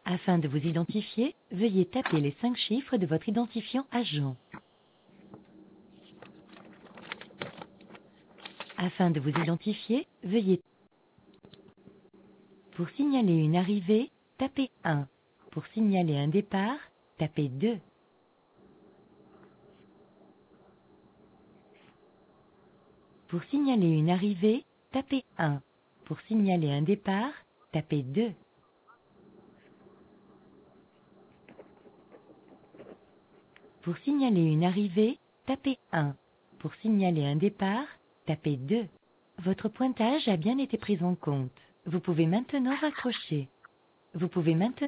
Afin de vous identifier, veuillez taper les 5 chiffres de votre identifiant agent. Afin de vous identifier, veuillez... Pour signaler une arrivée, tapez 1. Pour signaler un départ, tapez 2. Pour signaler une arrivée, tapez 1. Pour signaler un départ, tapez 2. Pour signaler une arrivée, tapez 1. Pour signaler un départ, tapez 2. Votre pointage a bien été pris en compte. Vous pouvez maintenant raccrocher. Vous pouvez maintenant